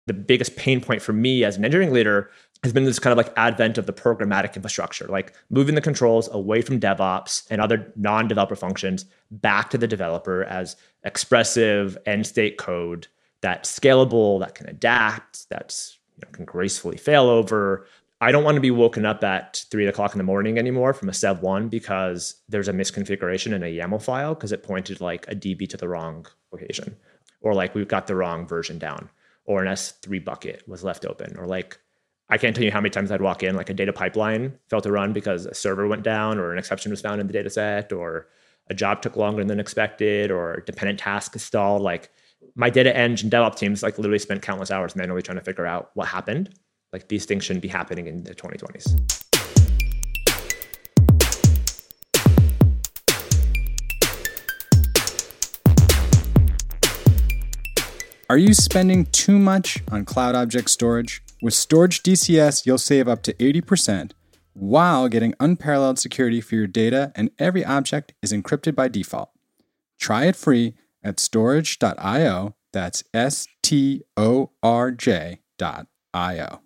the biggest pain point for me as an engineering leader has been this kind of like advent of the programmatic infrastructure, like moving the controls away from DevOps and other non-developer functions back to the developer as expressive end state code that's scalable, that can adapt, that's can gracefully fail over. I don't want to be woken up at 3:00 in the morning anymore from a Sev 1 because there's a misconfiguration in a YAML file because it pointed like a DB to the wrong location, or like we've got the wrong version down, or an S3 bucket was left open, or like I can't tell you how many times I'd walk in, like a data pipeline failed to run because a server went down, or an exception was found in the data set, or a job took longer than expected, or a dependent task stalled. Like my data eng and DevOps teams like literally spent countless hours manually trying to figure out what happened. Like these things shouldn't be happening in the 2020s. Are you spending too much on cloud object storage? With Storage DCS, you'll save up to 80% while getting unparalleled security for your data, and every object is encrypted by default. Try it free at storj.io. That's storj.io.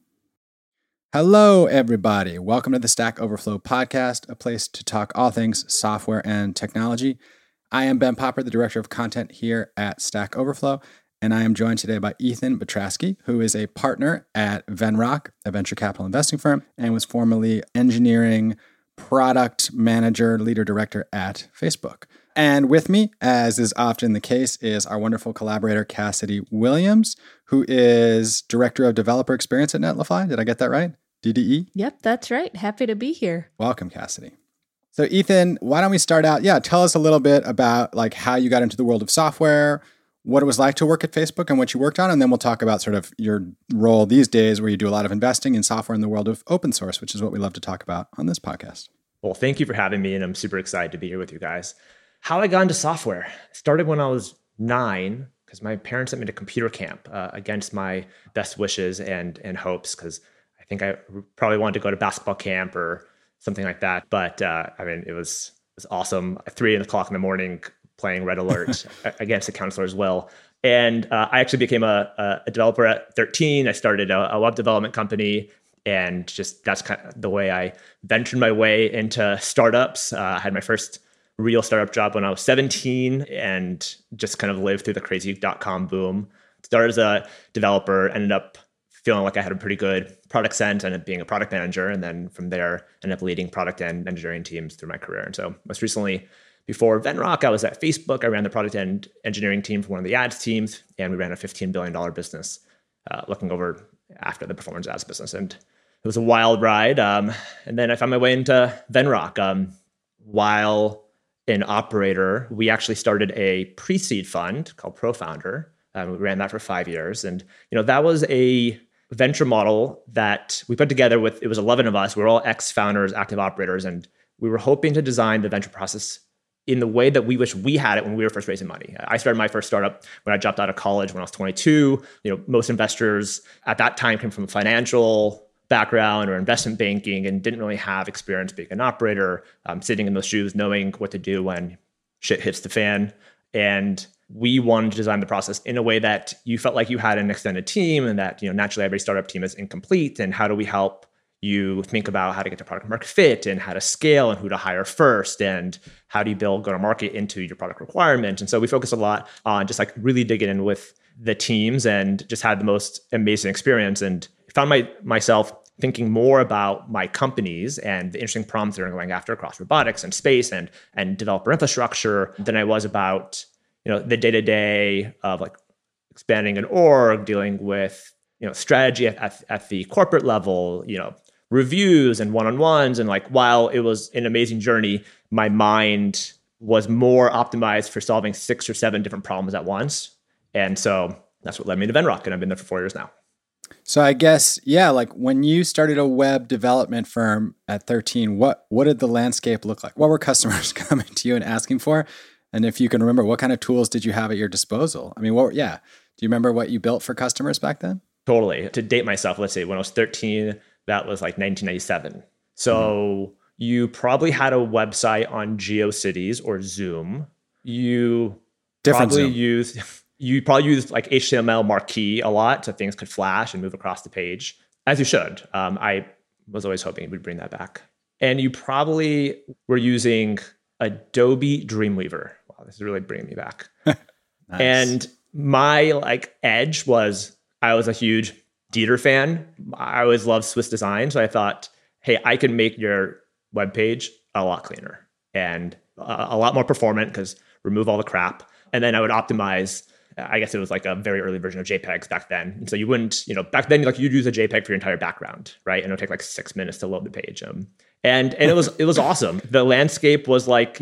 Hello, everybody. Welcome to the Stack Overflow podcast, a place to talk all things software and technology. I am Ben Popper, the director of content here at Stack Overflow, and I am joined today by Ethan Batrasky, who is a partner at Venrock, a venture capital investing firm, and was formerly engineering product manager, leader director at Facebook. And with me, as is often the case, is our wonderful collaborator, Cassidy Williams, who is director of developer experience at Netlify. Did I get that right? DDE? Yep, that's right. Happy to be here. Welcome, Cassidy. So Ethan, why don't we start out? Tell us a little bit about like how you got into the world of software, what it was like to work at Facebook and what you worked on, and then we'll talk about sort of your role these days where you do a lot of investing in software in the world of open source, which is what we love to talk about on this podcast. Well, thank you for having me, and I'm super excited to be here with you guys. How I got into software started when I was 9, because my parents sent me to computer camp against my best wishes and hopes, because I think I probably wanted to go to basketball camp or something like that. But it was awesome. At 3:00 in the morning, playing Red Alert against the counselor's will. And I actually became a developer at 13. I started a web development company, and just that's kind of the way I ventured my way into startups. I had my first real startup job when I was 17 and just kind of lived through the crazy .com boom. Started as a developer, ended up feeling like I had a pretty good product sense, ended up being a product manager. And then from there, ended up leading product and engineering teams through my career. And so most recently, before Venrock, I was at Facebook. I ran the product and engineering team for one of the ads teams, and we ran a $15 billion business looking over after the performance ads business. And it was a wild ride. And then I found my way into Venrock. While an operator, we actually started a pre-seed fund called ProFounder. We ran that for 5 years. And that was a venture model that we put together it was 11 of us. We were all ex-founders, active operators, and we were hoping to design the venture process in the way that we wish we had it when we were first raising money. I started my first startup when I dropped out of college when I was 22. Most investors at that time came from a financial background or investment banking and didn't really have experience being an operator, sitting in those shoes, knowing what to do when shit hits the fan. And we wanted to design the process in a way that you felt like you had an extended team, and that naturally every startup team is incomplete. And how do we help you think about how to get to product market fit, and how to scale, and who to hire first, and how do you build go-to-market into your product requirement. And so we focused a lot on just like really digging in with the teams and just had the most amazing experience, and found myself thinking more about my companies and the interesting problems that are going after across robotics and space and developer infrastructure than I was about the day-to-day of like expanding an org, dealing with strategy at the corporate level, reviews and one-on-ones. And like, while it was an amazing journey, my mind was more optimized for solving 6 or 7 different problems at once. And so that's what led me to Venrock, and I've been there for 4 years now. So I guess, like when you started a web development firm at 13, what did the landscape look like? What were customers coming to you and asking for? And if you can remember, what kind of tools did you have at your disposal? I mean, do you remember what you built for customers back then? Totally. To date myself, let's say when I was 13, that was like 1997. So you probably had a website on GeoCities or Zoom. You Different probably Zoom. used... You probably use like HTML marquee a lot so things could flash and move across the page, as you should. I was always hoping we'd bring that back. And you probably were using Adobe Dreamweaver. Wow, this is really bringing me back. Nice. And my like edge was I was a huge Dieter fan. I always loved Swiss design. So I thought, hey, I can make your webpage a lot cleaner and a lot more performant because remove all the crap. And then I would optimize. I guess it was like a very early version of JPEGs back then. And so you wouldn't, back then, like you'd use a JPEG for your entire background, right? And it would take like 6 minutes to load the page. And it was awesome. The landscape was like,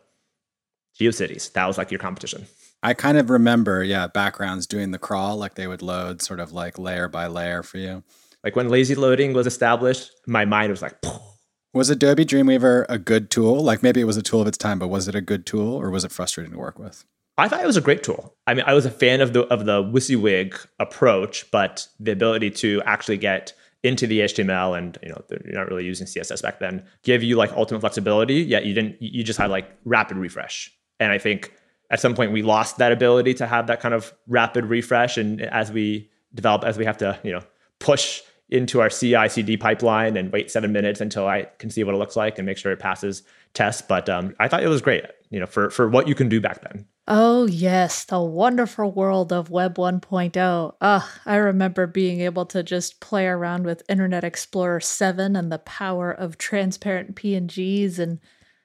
GeoCities. That was like your competition. I kind of remember, backgrounds doing the crawl, like they would load sort of like layer by layer for you. Like when lazy loading was established, my mind was like, poof. Was Adobe Dreamweaver a good tool? Like maybe it was a tool of its time, but was it a good tool or was it frustrating to work with? I thought it was a great tool. I mean, I was a fan of the WYSIWYG approach, but the ability to actually get into the HTML and you're not really using CSS back then, give you like ultimate flexibility. Yet you just had like rapid refresh. And I think at some point we lost that ability to have that kind of rapid refresh. And as we develop, as we have to push into our CI/CD pipeline and wait 7 minutes until I can see what it looks like and make sure it passes tests. But I thought it was great, for what you can do back then. Oh, yes. The wonderful world of Web 1.0. I remember being able to just play around with Internet Explorer 7 and the power of transparent PNGs and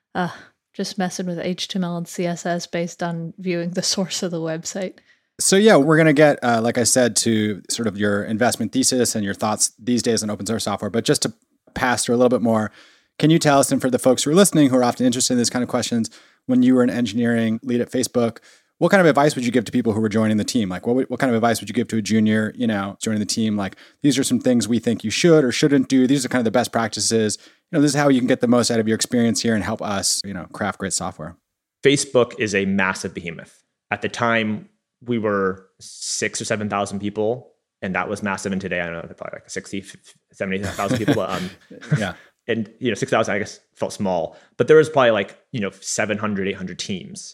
just messing with HTML and CSS based on viewing the source of the website. So we're going to get, like I said, to sort of your investment thesis and your thoughts these days on open source software. But just to pass through a little bit more, can you tell us, and for the folks who are listening who are often interested in this kind of questions, when you were an engineering lead at Facebook, what kind of advice would you give to people who were joining the team? Like what kind of advice would you give to a junior, joining the team? Like, these are some things we think you should or shouldn't do. These are kind of the best practices. This is how you can get the most out of your experience here and help us, craft great software. Facebook is a massive behemoth. At the time, we were 6,000 or 7,000 people, and that was massive. And today, I don't know, probably like 60, 70,000 people. Yeah. And 6,000, I guess, felt small. But there was probably like 700, 800 teams.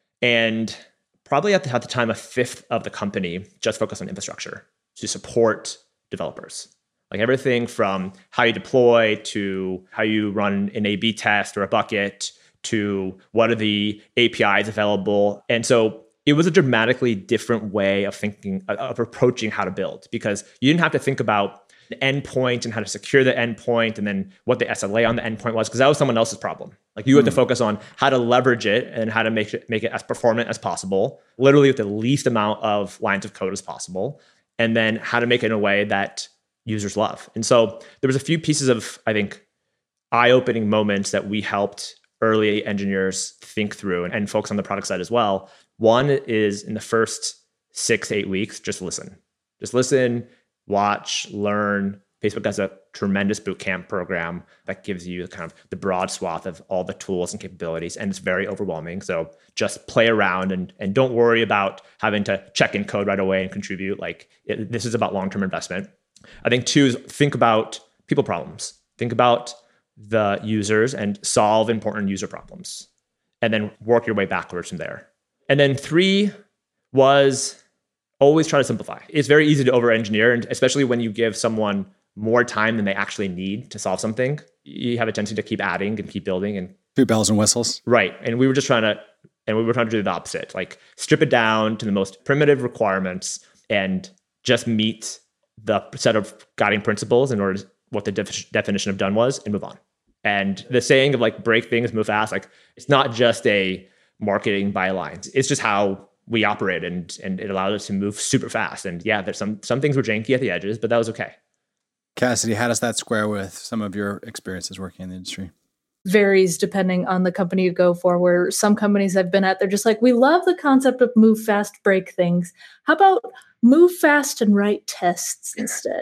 And probably at the time, a fifth of the company just focused on infrastructure to support developers. Like everything from how you deploy to how you run an A/B test or a bucket to what are the APIs available. And so it was a dramatically different way of thinking, of approaching how to build, because you didn't have to think about the endpoint and how to secure the endpoint and then what the SLA on the endpoint was, because that was someone else's problem. Like you had to focus on how to leverage it and how to make it as performant as possible, literally with the least amount of lines of code as possible, and then how to make it in a way that users love. And so there was a few pieces of, I think, eye-opening moments that we helped early engineers think through and folks on the product side as well. One is in the first 6 to 8 weeks, just listen. Just listen, watch, learn. Facebook has a tremendous bootcamp program that gives you kind of the broad swath of all the tools and capabilities, and it's very overwhelming. So just play around and don't worry about having to check in code right away and contribute. This is about long-term investment. I think 2 is think about people problems. Think about the users and solve important user problems, and then work your way backwards from there. And then 3 was always try to simplify. It's very easy to over-engineer, and especially when you give someone more time than they actually need to solve something, you have a tendency to keep adding and keep building and do bells and whistles. Right. And we were trying to do the opposite, like strip it down to the most primitive requirements and just meet the set of guiding principles in order to what the definition of done was and move on. And the saying of like break things, move fast, like it's not just a marketing bylines. It's just how we operate, and it allowed us to move super fast. And yeah, there's some things were janky at the edges, but that was okay. Cassidy, how does that square with some of your experiences working in the industry? Varies depending on the company you go for, where some companies I've been at, they're just like, we love the concept of move fast, break things. How about move fast and write tests instead?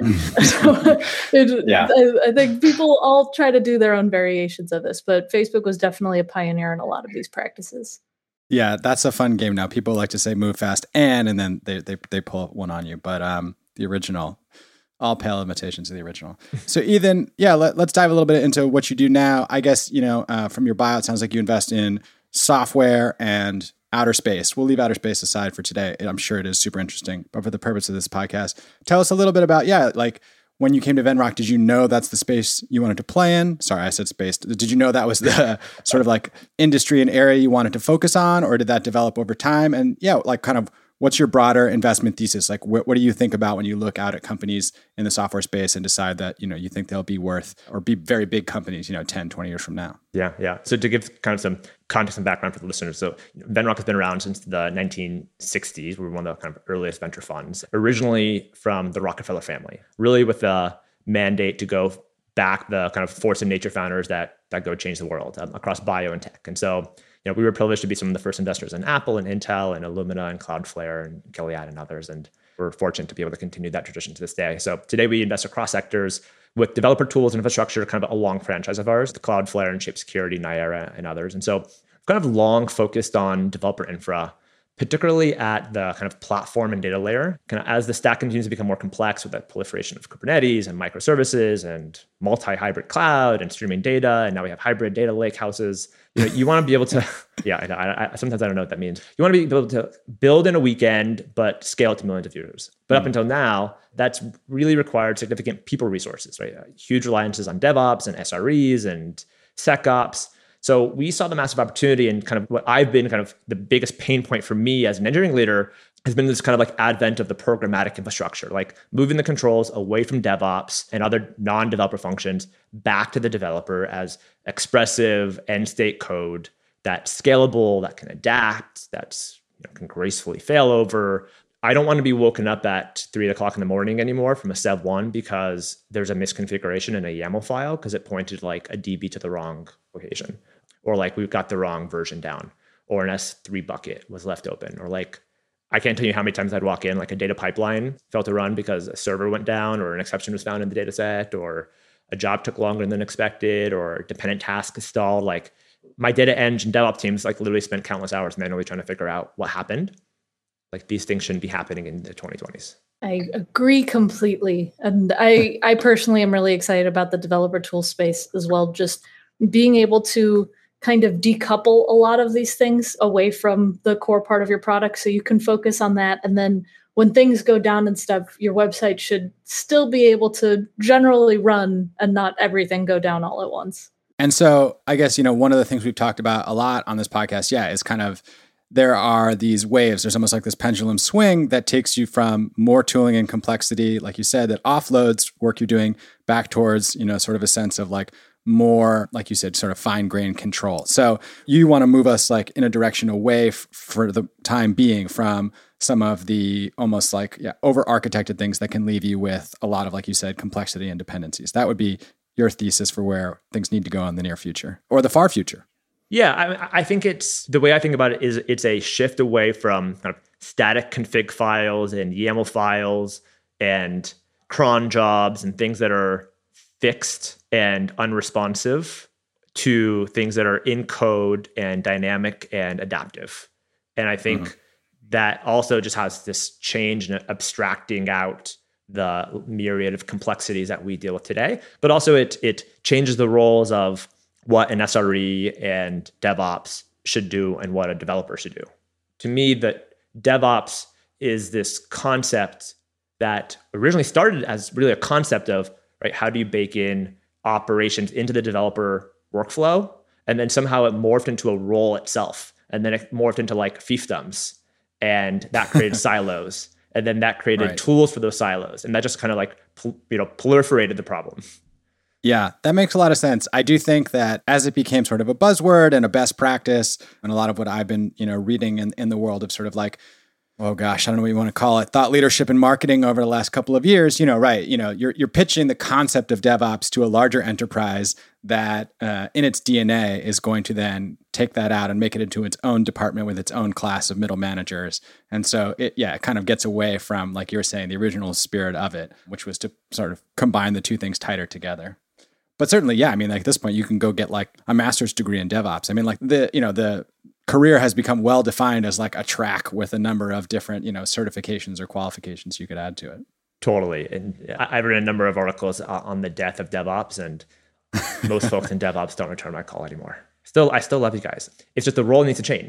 I think people all try to do their own variations of this, but Facebook was definitely a pioneer in a lot of these practices. Yeah, that's a fun game now. People like to say move fast and then they pull one on you. But the original, all pale imitations of the original. So Ethan, let's dive a little bit into what you do now. I guess, from your bio, it sounds like you invest in software and outer space. We'll leave outer space aside for today. I'm sure it is super interesting, but for the purpose of this podcast, tell us a little bit about, like when you came to Venrock, did you know that's the space you wanted to play in? Sorry, I said space. Did you know that was the sort of like industry and area you wanted to focus on, or did that develop over time? And like kind of what's your broader investment thesis? Like what do you think about when you look out at companies in the software space and decide that, you think they'll be worth or be very big companies, 10, 20 years from now? Yeah. So to give kind of some context and background for the listeners. So Venrock has been around since the 1960s. We were one of the kind of earliest venture funds, originally from the Rockefeller family, really with the mandate to go back the kind of force of nature founders that go change the world across bio and tech. And so we were privileged to be some of the first investors in Apple and Intel and Illumina and Cloudflare and Gilead and others. And we're fortunate to be able to continue that tradition to this day. So today we invest across sectors with developer tools and infrastructure, kind of a long franchise of ours, the Cloudflare and Shape Security, Nyera and others. And so we've kind of long focused on developer infra, particularly at the kind of platform and data layer. Kind of as the stack continues to become more complex with the proliferation of Kubernetes and microservices and multi-hybrid cloud and streaming data, and now we have hybrid data lake houses. You want to be able to, I sometimes I don't know what that means. You want to be able to build in a weekend, but scale it to millions of users. But up until now, that's really required significant people resources, right? Huge reliances on DevOps and SREs and SecOps. So we saw the massive opportunity, and kind of what I've been kind of the biggest pain point for me as an engineering leader has been this kind of like advent of the programmatic infrastructure, like moving the controls away from DevOps and other non-developer functions back to the developer as expressive end state code that's scalable, that can adapt, that's can gracefully fail over. I don't want to be woken up at 3:00 in the morning anymore from a Sev 1 because there's a misconfiguration in a YAML file because it pointed like a DB to the wrong location, or like we've got the wrong version down, or an S3 bucket was left open, or like I can't tell you how many times I'd walk in, like a data pipeline failed to run because a server went down, or an exception was found in the data set, or a job took longer than expected, or a dependent task stalled. Like my data eng and DevOps teams like literally spent countless hours manually trying to figure out what happened. Like these things shouldn't be happening in the 2020s. I agree completely. And I personally am really excited about the developer tool space as well. Just being able to kind of decouple a lot of these things away from the core part of your product so you can focus on that. And then when things go down and stuff, your website should still be able to generally run and not everything go down all at once. And so I guess, one of the things we've talked about a lot on this podcast, is kind of there are these waves. There's almost like this pendulum swing that takes you from more tooling and complexity, like you said, that offloads work you're doing back towards, sort of a sense of like more, like you said, sort of fine-grained control. So you want to move us like in a direction away for the time being from some of the almost like over-architected things that can leave you with a lot of, like you said, complexity and dependencies. That would be your thesis for where things need to go in the near future or the far future. Yeah, I think it's the way I think about it is it's a shift away from kind of static config files and YAML files and cron jobs and things that are fixed and unresponsive to things that are in code and dynamic and adaptive. And I think that also just has this change in abstracting out the myriad of complexities that we deal with today. But also it changes the roles of what an SRE and DevOps should do and what a developer should do. To me, that DevOps is this concept that originally started as really a concept of, right, how do you bake in operations into the developer workflow? And then somehow it morphed into a role itself. And then it morphed into like fiefdoms. And that created silos. And then that created tools for those silos. And that just kind of like, proliferated the problem. Yeah, that makes a lot of sense. I do think that as it became sort of a buzzword and a best practice, and a lot of what I've been, reading in the world of sort of like, oh gosh, I don't know what you want to call it, thought leadership and marketing over the last couple of years, you're pitching the concept of DevOps to a larger enterprise that in its DNA is going to then take that out and make it into its own department with its own class of middle managers. And so it kind of gets away from, like you were saying, the original spirit of it, which was to sort of combine the two things tighter together. But certainly, like at this point, you can go get like a master's degree in DevOps. I mean, like the career has become well defined as like a track with a number of different, certifications or qualifications you could add to it. Totally. And I've written a number of articles on the death of DevOps, and most folks in DevOps don't return my call anymore. I still love you guys. It's just the role needs to change.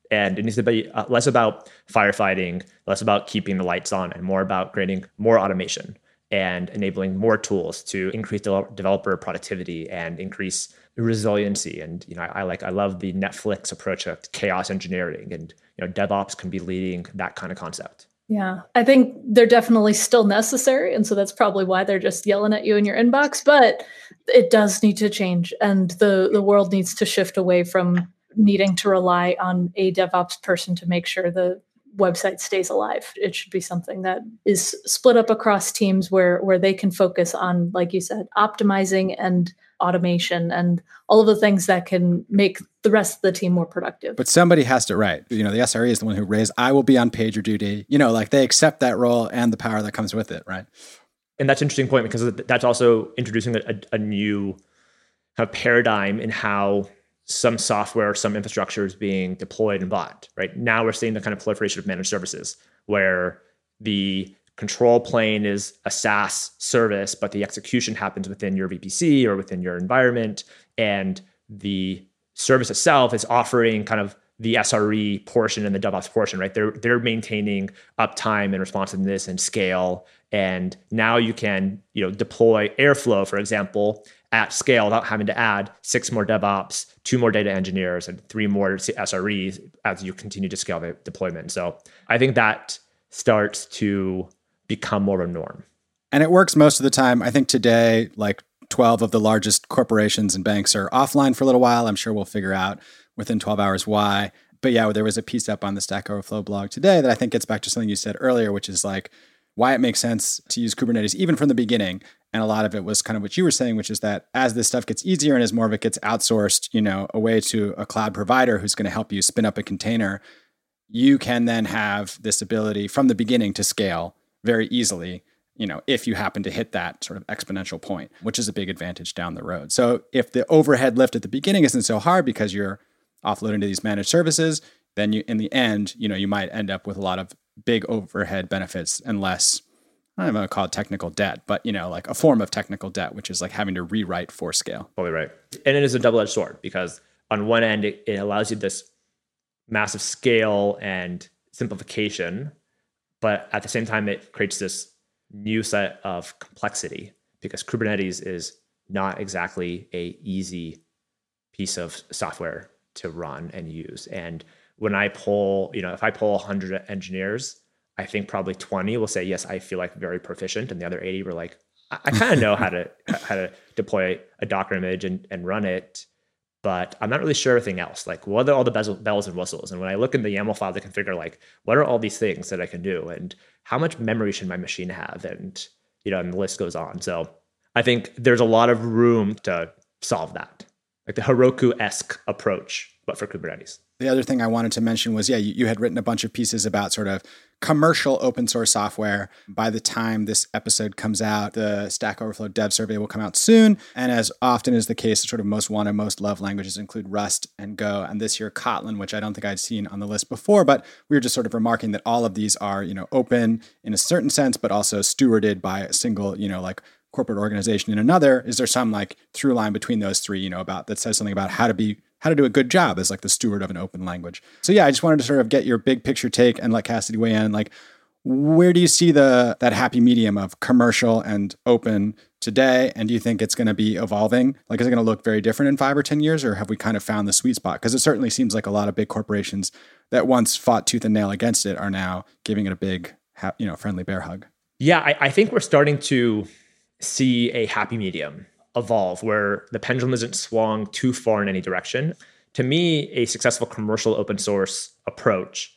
And it needs to be less about firefighting, less about keeping the lights on, and more about creating more automation and enabling more tools to increase developer productivity and increase resiliency. And I love the Netflix approach of chaos engineering, and DevOps can be leading that kind of concept. Yeah, I think they're definitely still necessary. And so that's probably why they're just yelling at you in your inbox. But it does need to change. And the world needs to shift away from needing to rely on a DevOps person to make sure the website stays alive. It should be something that is split up across teams where they can focus on, like you said, optimizing and automation and all of the things that can make the rest of the team more productive. But somebody has to write. The SRE is the one who raised, I will be on PagerDuty. They accept that role and the power that comes with it, right? And that's an interesting point, because that's also introducing a new kind of paradigm in how some software, some infrastructure is being deployed and bought, right? Now we're seeing the kind of proliferation of managed services where the control plane is a SaaS service, but the execution happens within your VPC or within your environment. And the service itself is offering kind of the SRE portion and the DevOps portion, right? They're maintaining uptime and responsiveness and scale. And now you can, deploy Airflow, for example, at scale without having to add 6 more DevOps, 2 more data engineers, and 3 more SREs as you continue to scale the deployment. So I think that starts to become more of a norm. And it works most of the time. I think today, 12 of the largest corporations and banks are offline for a little while. I'm sure we'll figure out within 12 hours why. But yeah, there was a piece up on the Stack Overflow blog today that I think gets back to something you said earlier, which is why it makes sense to use Kubernetes even from the beginning. And a lot of it was kind of what you were saying, which is that as this stuff gets easier and as more of it gets outsourced, away to a cloud provider who's going to help you spin up a container, you can then have this ability from the beginning to scale very easily, if you happen to hit that sort of exponential point, which is a big advantage down the road. So if the overhead lift at the beginning isn't so hard because you're offloading to these managed services, then in the end, you might end up with a lot of big overhead benefits and less, I don't know, call it technical debt, but a form of technical debt, which is having to rewrite for scale. Totally right. And it is a double-edged sword, because on one end, it allows you this massive scale and simplification, but at the same time, it creates this new set of complexity, because Kubernetes is not exactly a easy piece of software to run and use. And when I poll, if I poll 100 engineers, I think probably 20 will say, yes, I feel very proficient. And the other 80 were like, I kind of know how to deploy a Docker image and run it, but I'm not really sure everything else. What are all the bells and whistles? And when I look in the YAML file to configure, what are all these things that I can do? And how much memory should my machine have? And, and the list goes on. So I think there's a lot of room to solve that, the Heroku-esque approach, but for Kubernetes. The other thing I wanted to mention was, you had written a bunch of pieces about sort of commercial open source software. By the time this episode comes out, the Stack Overflow Dev Survey will come out soon. And as often is the case, the sort of most wanted, most loved languages include Rust and Go. And this year, Kotlin, which I don't think I'd seen on the list before, but we were just sort of remarking that all of these are, open in a certain sense, but also stewarded by a single, corporate organization in another. Is there some through line between those three, about that says something about how to do a good job as the steward of an open language? So yeah, I just wanted to sort of get your big picture take and let Cassidy weigh in. Where do you see that happy medium of commercial and open today? And do you think it's going to be evolving? Is it going to look very different in 5 or 10 years, or have we kind of found the sweet spot? Because it certainly seems like a lot of big corporations that once fought tooth and nail against it are now giving it a big, friendly bear hug. Yeah, I think we're starting to see a happy medium evolve where the pendulum isn't swung too far in any direction. To me, a successful commercial open source approach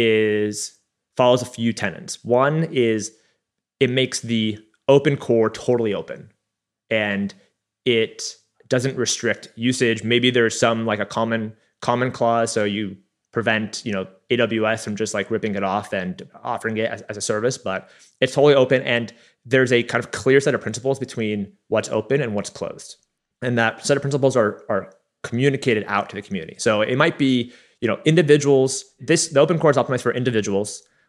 follows a few tenets. One is it makes the open core totally open, and it doesn't restrict usage. Maybe there's some a common clause, so you prevent AWS from just ripping it off and offering it as a service, but it's totally open, and there's a kind of clear set of principles between what's open and what's closed. And that set of principles are communicated out to the community. So it might be, individuals, the open core is optimized for individuals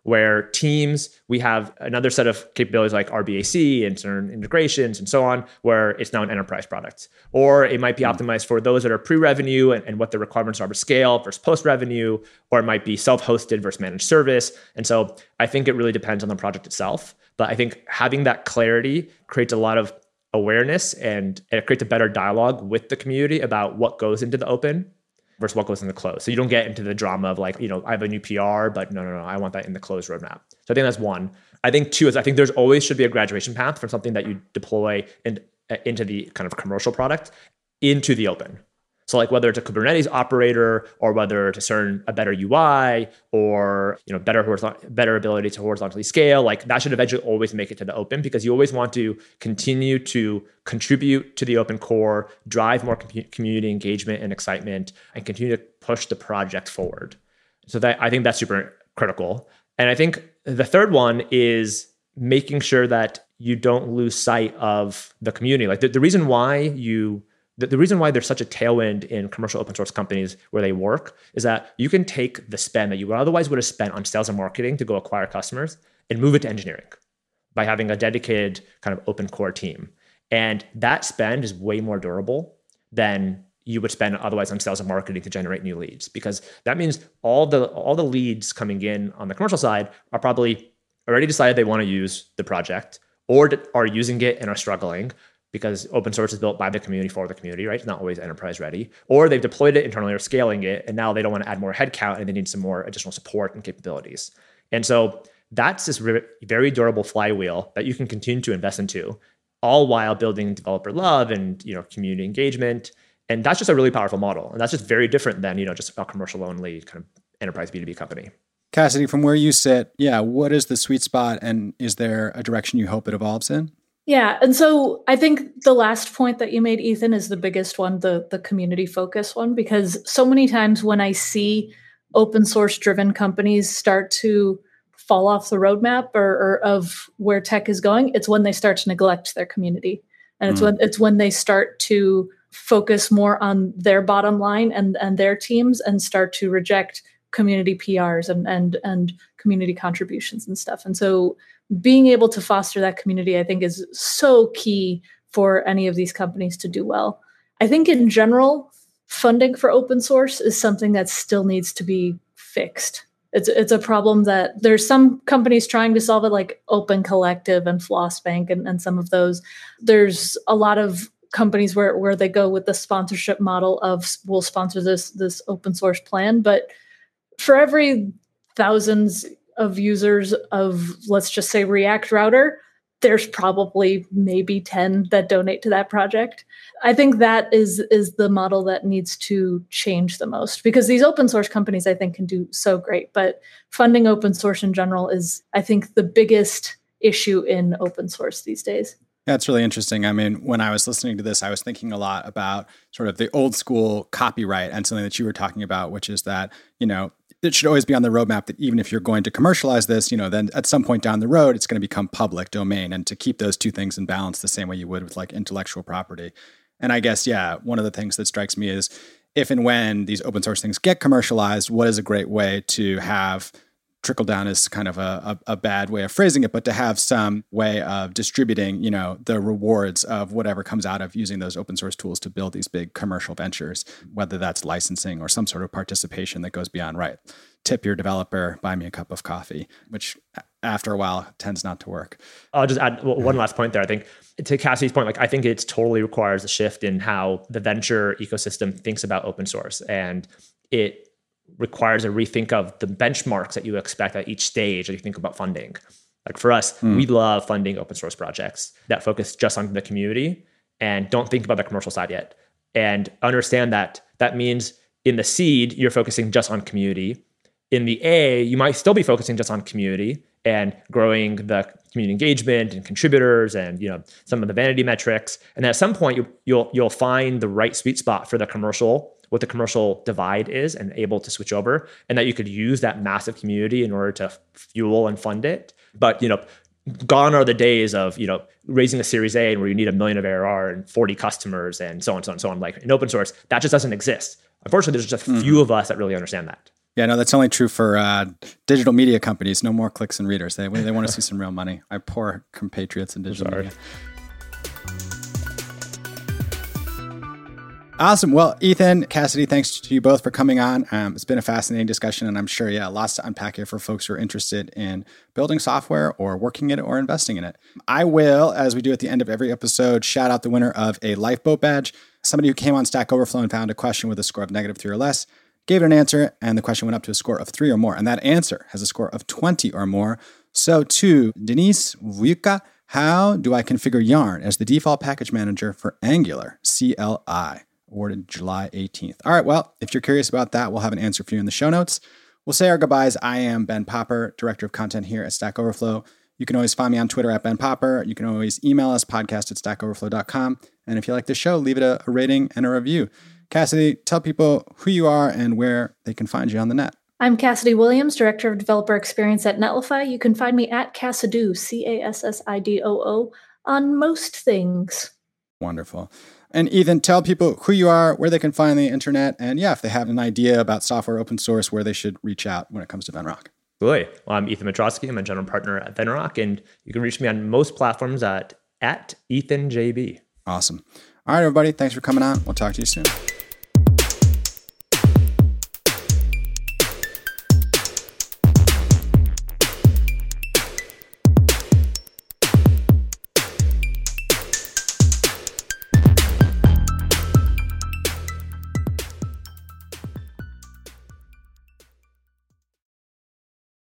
where teams, we have another set of capabilities like RBAC and certain integrations and so on, where it's now an enterprise product. Or it might be optimized for those that are pre-revenue and what the requirements are for scale versus post-revenue, or it might be self-hosted versus managed service. And so I think it really depends on the project itself. But I think having that clarity creates a lot of awareness and it creates a better dialogue with the community about what goes into the open versus what goes in the closed. So you don't get into the drama of like, I have a new PR, but no, I want that in the closed roadmap. So I think that's one. I think two is I think there's always should be a graduation path from something that you deploy into the kind of commercial product into the open. So like whether it's a Kubernetes operator or whether it's a better UI or better ability to horizontally scale, like that should eventually always make it to the open because you always want to continue to contribute to the open core, drive more community engagement and excitement, and continue to push the project forward. So I think that's super critical. And I think the third one is making sure that you don't lose sight of the community. Like the reason why the reason why there's such a tailwind in commercial open source companies where they work is that you can take the spend that you otherwise would have spent on sales and marketing to go acquire customers and move it to engineering by having a dedicated kind of open core team. And that spend is way more durable than you would spend otherwise on sales and marketing to generate new leads, because that means all the leads coming in on the commercial side are probably already decided they want to use the project or are using it and are struggling, because open source is built by the community for the community, right? It's not always enterprise ready. Or they've deployed it internally or scaling it, and now they don't want to add more headcount and they need some more additional support and capabilities. And so that's this very durable flywheel that you can continue to invest into, all while building developer love and community engagement. And that's just a really powerful model. And that's just very different than just a commercial only kind of enterprise B2B company. Cassidy, from where you sit, what is the sweet spot, and is there a direction you hope it evolves in? Yeah. And so I think the last point that you made, Ethan, is the biggest one, the community focus one, because so many times when I see open source driven companies start to fall off the roadmap or of where tech is going, it's when they start to neglect their community. And it's when they start to focus more on their bottom line and their teams and start to reject community PRs and community contributions and stuff. And so being able to foster that community, I think, is so key for any of these companies to do well. I think in general, funding for open source is something that still needs to be fixed. It's a problem that there's some companies trying to solve it, like Open Collective and Flossbank and some of those. There's a lot of companies where they go with the sponsorship model of we'll sponsor this open source plan, but for every thousands of users of, let's just say, React Router, there's probably maybe 10 that donate to that project. I think that is the model that needs to change the most, because these open source companies, I think, can do so great, but funding open source in general is, I think, the biggest issue in open source these days. That's really interesting. I mean, when I was listening to this, I was thinking a lot about sort of the old school copyright and something that you were talking about, which is that, it should always be on the roadmap that even if you're going to commercialize this, then at some point down the road, it's going to become public domain, and to keep those two things in balance the same way you would with like intellectual property. And I guess, one of the things that strikes me is if and when these open source things get commercialized, what is a great way to have trickle down is kind of a bad way of phrasing it, but to have some way of distributing, the rewards of whatever comes out of using those open source tools to build these big commercial ventures, whether that's licensing or some sort of participation that goes beyond, right, tip your developer, buy me a cup of coffee, which after a while tends not to work. I'll just add one last point there. I think to Cassie's point, I think it totally requires a shift in how the venture ecosystem thinks about open source, and it requires a rethink of the benchmarks that you expect at each stage as you think about funding. Like for us, we love funding open source projects that focus just on the community and don't think about the commercial side yet. And understand that means in the seed, you're focusing just on community. In the A, you might still be focusing just on community and growing the community engagement and contributors and some of the vanity metrics. And then at some point, you'll find the right sweet spot for the commercial, what the commercial divide is, and able to switch over, and that you could use that massive community in order to fuel and fund it. But gone are the days of raising a Series A where you need $1 million of ARR and 40 customers and so on, so on, so on. Like in open source, that just doesn't exist. Unfortunately, there's just a few of us that really understand that. Yeah, no, that's only true for digital media companies. No more clicks and readers. They want to see some real money. Our poor compatriots in digital media. Awesome. Well, Ethan, Cassidy, thanks to you both for coming on. It's been a fascinating discussion, and I'm sure, lots to unpack here for folks who are interested in building software or working in it or investing in it. I will, as we do at the end of every episode, shout out the winner of a Lifeboat badge, somebody who came on Stack Overflow and found a question with a score of -3 or less, gave it an answer, and the question went up to a score of 3 or more, and that answer has a score of 20 or more. So to Denise Vuka, how do I configure Yarn as the default package manager for Angular CLI? Awarded July 18th. All right, well, if you're curious about that, we'll have an answer for you in the show notes. We'll say our goodbyes. I am Ben Popper, Director of Content here at Stack Overflow. You can always find me on Twitter at Ben Popper. You can always email us, podcast@stackoverflow.com. And if you like the show, leave it a rating and a review. Cassidy, tell people who you are and where they can find you on the net. I'm Cassidy Williams, Director of Developer Experience at Netlify. You can find me at Cassidoo, CASSIDOO, on most things. Wonderful. And Ethan, tell people who you are, where they can find the internet, and if they have an idea about software open source, where they should reach out when it comes to Venrock. Well, I'm Ethan Matrosky. I'm a general partner at Venrock, and you can reach me on most platforms at EthanJB. Awesome. All right, everybody. Thanks for coming on. We'll talk to you soon.